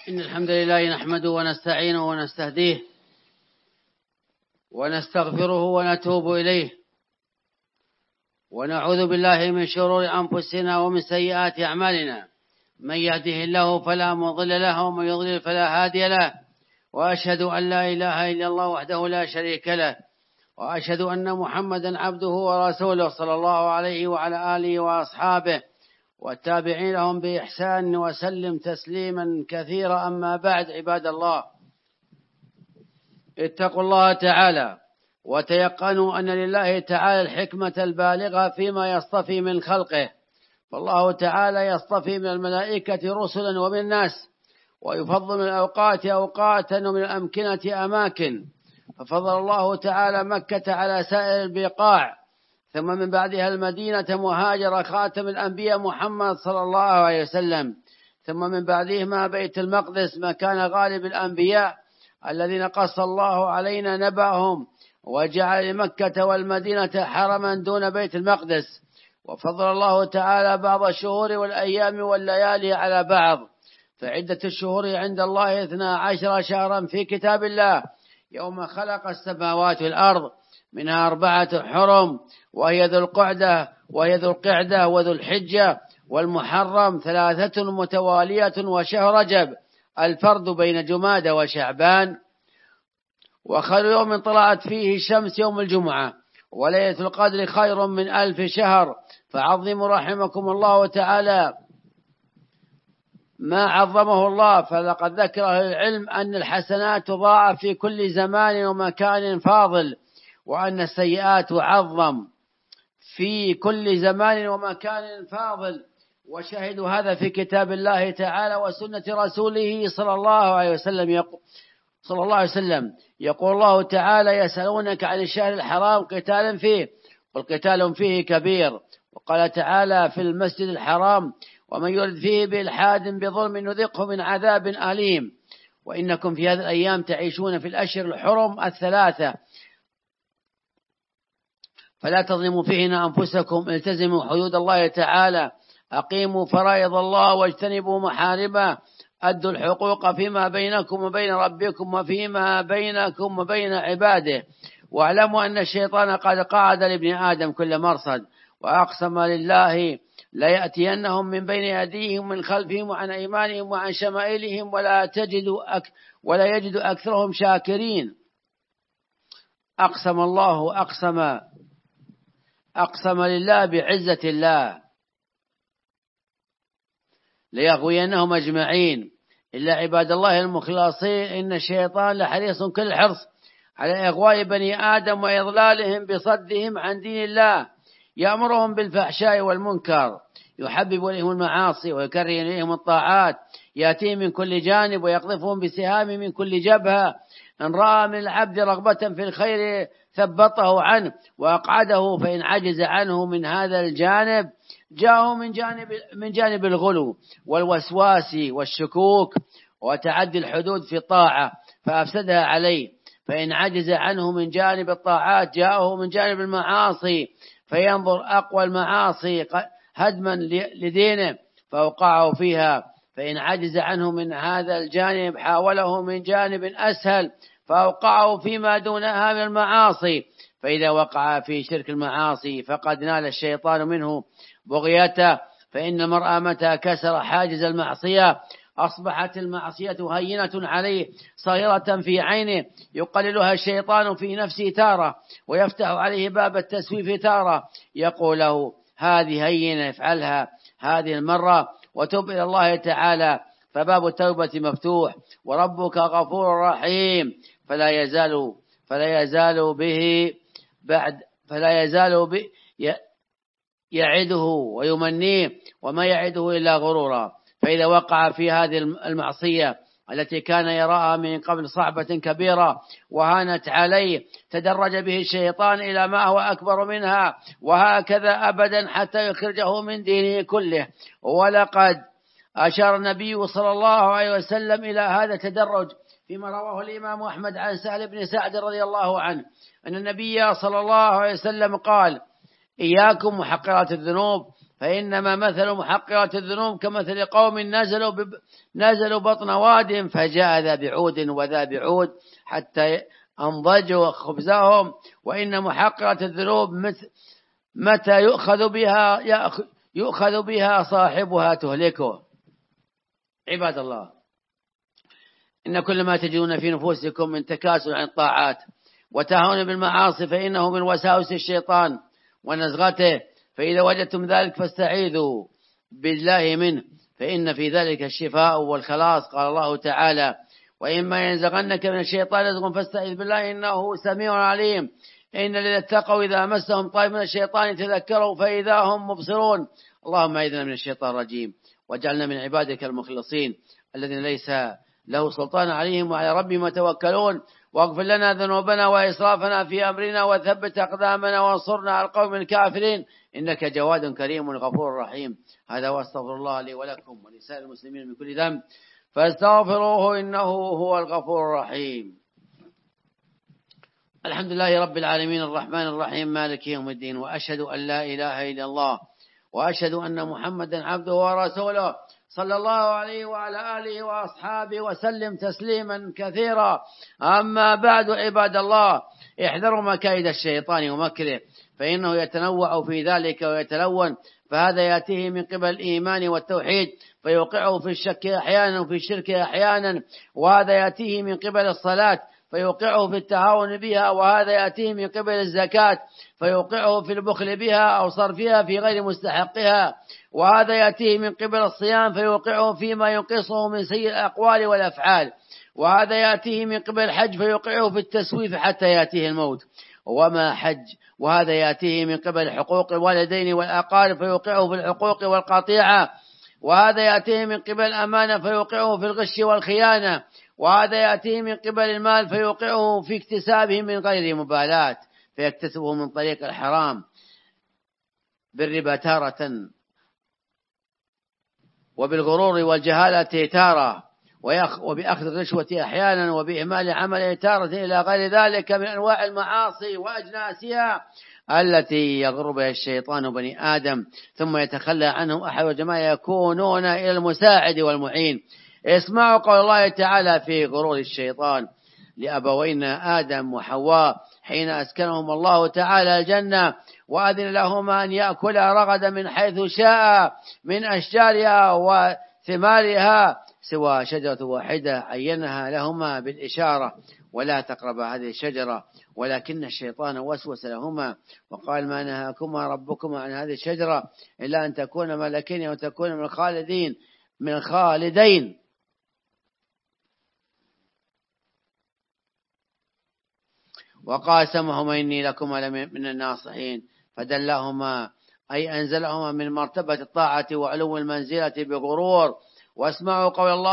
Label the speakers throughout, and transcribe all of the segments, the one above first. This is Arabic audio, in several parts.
Speaker 1: إن الحمد لله نحمده ونستعينه ونستهديه ونستغفره ونتوب إليه ونعوذ بالله من شرور أنفسنا ومن سيئات أعمالنا. من يهده الله فلا مضل له ومن يضلل فلا هادي له، وأشهد أن لا إله إلا الله وحده لا شريك له، وأشهد أن محمدا عبده ورسوله صلى الله عليه وعلى آله وأصحابه والتابعين لهم بإحسان وسلم تسليما كثيرا. أما بعد، عباد الله، اتقوا الله تعالى وتيقنوا أن لله تعالى الحكمة البالغة فيما يصطفي من خلقه. فالله تعالى يصطفي من الملائكة رسلا ومن الناس، ويفضل من الأوقات أوقاتا ومن الأمكنة أماكن. ففضل الله تعالى مكة على سائر البقاع، ثم من بعدها المدينة مهاجر خاتم الأنبياء محمد صلى الله عليه وسلم، ثم من بعدهما بيت المقدس مكان غالب الأنبياء الذين قص الله علينا نبأهم، وجعل لمكة والمدينة حرما دون بيت المقدس. وفضل الله تعالى بعض الشهور والأيام والليالي على بعض، فعدة الشهور عند الله 12 شهرا في كتاب الله يوم خلق السماوات والأرض، منها 4 حرم، وهي ذو القعدة وذو الحجة والمحرم 3 متوالية، وشهر رجب الفرد بين جمادى وشعبان. وخير يوم طلعت فيه الشمس يوم الجمعة، وليلة القدر خير من 1000 شهر. فعظموا رحمكم الله تعالى ما عظمه الله. فلقد ذكر أهل العلم أن الحسنات تضاعف في كل زمان ومكان فاضل، وأن السيئات تعظم في كل زمان ومكان فاضل، وشهدوا هذا في كتاب الله تعالى وسنة رسوله صلى الله عليه وسلم. يقول الله تعالى: يسألونك عن الشهر الحرام قتال فيه، قل قتال فيه كبير. وقال تعالى في المسجد الحرام: ومن يرد فيه بإلحاد بظلم نذقه من عذاب أليم. وإنكم في هذه الأيام تعيشون في الأشهر الحرم 3، فلا تظلموا فيهن أنفسكم، التزموا حدود الله تعالى، أقيموا فرائض الله واجتنبوا محارمه، أدوا الحقوق فيما بينكم وبين ربكم وفيما بينكم وبين عباده. واعلموا أن الشيطان قد قعد لابن آدم كل مرصد، وأقسم لله ليأتينهم من بين أيديهم من خلفهم وعن أيمانهم وعن شمائلهم ولا يجد أكثرهم شاكرين. أقسم لله بعزة الله ليغوينهم أجمعين إلا عباد الله المخلصين. إن الشيطان لحريص كل الحرص على إغواء بني آدم وإضلالهم بصدهم عن دين الله، يأمرهم بالفحشاء والمنكر، يحبب إليهم المعاصي ويكره إليهم الطاعات، يأتيهم من كل جانب ويقذفهم بسهام من كل جبهة. إن رأى من العبد رغبة في الخير ثبطه عنه وأقعده، فإن عجز عنه من هذا الجانب جاءه من جانب الغلو والوسواس والشكوك وتعدي الحدود في الطاعة فأفسدها عليه. فإن عجز عنه من جانب الطاعات جاءه من جانب المعاصي، فينظر أقوى المعاصي هدما لدينه فأوقعه فيها. فإن عجز عنه من هذا الجانب حاوله من جانب أسهل فأوقعه فيما دونها من المعاصي. فإذا وقع في شرك المعاصي فقد نال الشيطان منه بغيته. فإن المرء متى كسر حاجز المعصية أصبحت المعصية هينة عليه صغيرة في عينه، يقللها الشيطان في نفسه تارة، ويفتح عليه باب التسويف تارة، يقول له: هذه هينة، افعلها هذه المرة وتوب إلى الله تعالى، فباب التوبة مفتوح، وربك غفور رحيم. فلا يزال به يعده ويمنيه، وما يعده إلا غرورا. فإذا وقع في هذه المعصية التي كان يراها من قبل صعبة كبيرة وهانت عليه، تدرج به الشيطان إلى ما هو أكبر منها، وهكذا أبدا حتى يخرجه من دينه كله. ولقد أشار النبي صلى الله عليه وسلم إلى هذا التدرج فيما رواه الإمام أحمد عن سهل بن سعد رضي الله عنه أن النبي صلى الله عليه وسلم قال: إياكم محقرات الذنوب، فإنما مثل محقرة الذنوب كمثل قوم نزلوا بطن واد فجاء ذا بعود وذا بعود حتى أنضجوا خبزهم. وإن محقرة الذنوب متى يؤخذ بها صاحبها تهلكه. عباد الله، إن كل ما تجدون في نفوسكم من تكاسل عن الطاعات وتهاون بالمعاصي فإنه من وساوس الشيطان ونزغته، فإذا وجدتم ذلك فاستعيذوا بالله منه، فإن في ذلك الشفاء والخلاص. قال الله تعالى: وإما ينزغنك من الشيطان نزغ فاستعذ بالله إنه سميع عليم. إن الذين اتقوا إذا مسهم طائف من الشيطان تذكروا فإذا هم مبصرون. اللهم أعذنا من الشيطان الرجيم واجعلنا من عبادك المخلصين الذين ليس له سلطان عليهم وعلى ربهم يتوكلون. واغفر لنا ذنوبنا وإسرافنا في أمرنا وثبت أقدامنا وانصرنا على القوم الكافرين إنك جواد كريم غفور رحيم. هذا واستغفر الله لي ولكم ولسائر المسلمين من كل ذنب فاستغفروه إنه هو الغفور الرحيم. الحمد لله رب العالمين الرحمن الرحيم مالك يوم الدين، وأشهد أن لا إله إلا الله وأشهد أن محمدا عبده ورسوله صلى الله عليه وعلى آله وأصحابه وسلم تسليما كثيرا. أما بعد، عباد الله، احذروا مكايد الشيطان ومكره، فإنه يتنوع في ذلك ويتلون، فهذا يأتيه من قبل الإيمان والتوحيد فيوقعه في الشك أحيانا وفي الشرك أحيانا، وهذا يأتيه من قبل الصلاة فيوقعه في التهاون بها، وهذا يأتيه من قبل الزكاة فيوقعه في البخل بها أو صرفها في غير مستحقها، وهذا يأتيه من قبل الصيام فيوقعه فيما ينقصه من سيء الأقوال والأفعال، وهذا يأتيه من قبل الحج فيوقعه في التسويف حتى يأتيه الموت وما حج، وهذا يأتيه من قبل حقوق الوالدين والأقارب فيوقعه في الحقوق والقطيعة، وهذا يأتيه من قبل الأمانة فيوقعه في الغش والخيانة، وهذا يأتيه من قبل المال فيوقعه في اكتسابه من غير مبالاة فيكتسبه من طريق الحرام بالربا تارة وبالغرور والجهالة تارة وبأخذ الرشوة أحيانا وبإهمال عمل تارة إلى غير ذلك من أنواع المعاصي وأجناسها التي يغر بها الشيطان بني آدم ثم يتخلى عنهم أحد وجماعة يكونون إلى المساعد والمعين. اسمعوا قول الله تعالى في غرور الشيطان لأبوينا آدم وحواء حين أسكنهم الله تعالى الجنة وأذن لهما أن يأكلا رغدا من حيث شاء من أشجارها وثمارها سوى شجرة واحدة عينها لهما بالإشارة ولا تقربا هذه الشجرة، ولكن الشيطان وسوس لهما وقال: ما نهاكما ربكما عن هذه الشجرة إلا أن تكون ملكين وتكون من الخالدين. وقاسمهما إني لكما من الناصحين فدلهما أي أنزلهما من مرتبة الطاعة وعلو المنزلة بغرور. واسمعوا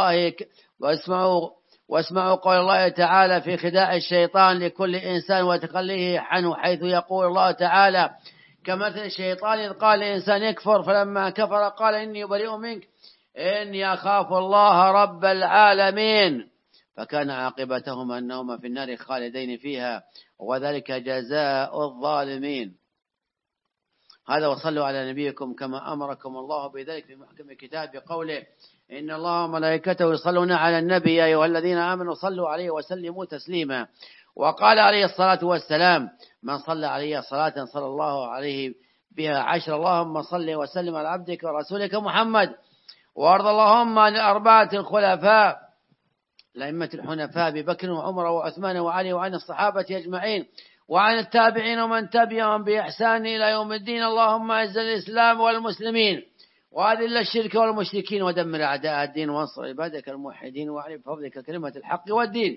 Speaker 1: قول الله تعالى في خداع الشيطان لكل إنسان وتخليه عنه، حيث يقول الله تعالى: كمثل الشيطان إذ قال الإنسان يكفر فلما كفر قال إني بريء منك إني أخاف الله رب العالمين، فكان عاقبتهما أنهما في النار خالدين فيها وذلك جزاء الظالمين. هذا وصلوا على نبيكم كما أمركم الله بذلك في محكم الكتاب بقوله: إن الله وملائكته يصلون على النبي يا أيها الذين آمنوا صلوا عليه وسلموا تسليما. وقال عليه الصلاة والسلام: من صلى عليه صلاة صلى الله عليه بها 10. اللهم صل وسلم على عبدك ورسولك محمد. وارض اللهم عن الأربعة الخلفاء الأئمة الحنفاء أبي بكر وعمر وعثمان وعلي وعن الصحابة أجمعين وعن التابعين ومن تبعهم بإحسان إلى يوم الدين. اللهم أعز الإسلام والمسلمين وأذل الشرك والمشركين ودمر أعداء الدين وانصر عبادك الموحدين وأعلي بفضلك كلمة الحق والدين.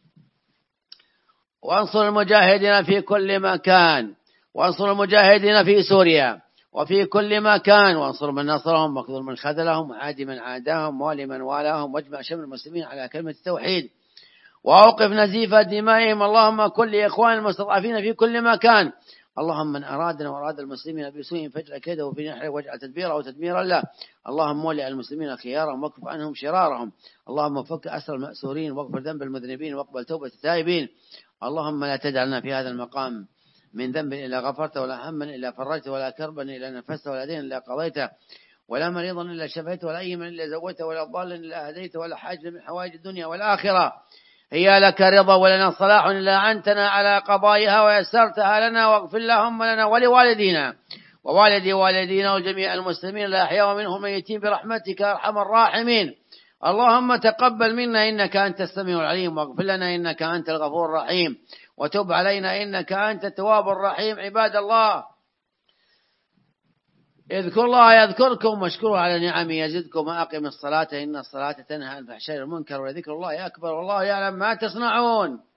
Speaker 1: وانصر المجاهدين في كل مكان، وانصر المجاهدين في سوريا وفي كل مكان، وانصر من نصرهم واخذل من خذلهم وعادي من عاداهم والي من والاهم، واجمع شمل المسلمين على كلمة التوحيد وأوقف نزيف دمائهم. اللهم كن لإخوان المستضعفين في كل مكان. اللهم من أرادنا وأراد المسلمين بسوء فاجعل كيده في نحره واجعل تدبيره تدميرا له. اللهم ولي المسلمين خيارهم واكف عنهم شرارهم. اللهم فك أسر المأسورين واغفر ذنب المذنبين واقبل توبة التائبين. اللهم لا تدعلنا في هذا المقام من ذنب إلا غفرته، ولا هما إلا فرجته، ولا كربا إلا نفسته، ولا دين إلا قضيته، ولا مريضا إلا شفيته، ولا أيما إلا زوجته، ولا ضالا إلا هديته، ولا حاجة من حوائج الدنيا والآخرة هي لك رضا ولنا صلاح إلا أعنتنا على قضائها ويسرتها لنا، واغفر اللهم لنا ولوالدينا ووالدي والدينا وجميع المسلمين الأحياء ومنهم الميتين برحمتك أرحم الراحمين. اللهم تقبل منا إنك أنت السميع العليم، واغفر لنا إنك أنت الغفور الرحيم، وتب علينا إنك أنت التواب الرحيم. عباد الله، اذكروا الله يذكركم، واشكروا على نعمه يزدكم، وأقم الصلاة إن الصلاة تنهى عن الفحشاء والمنكر، ولذكر الله أكبر والله يعلم ما تصنعون.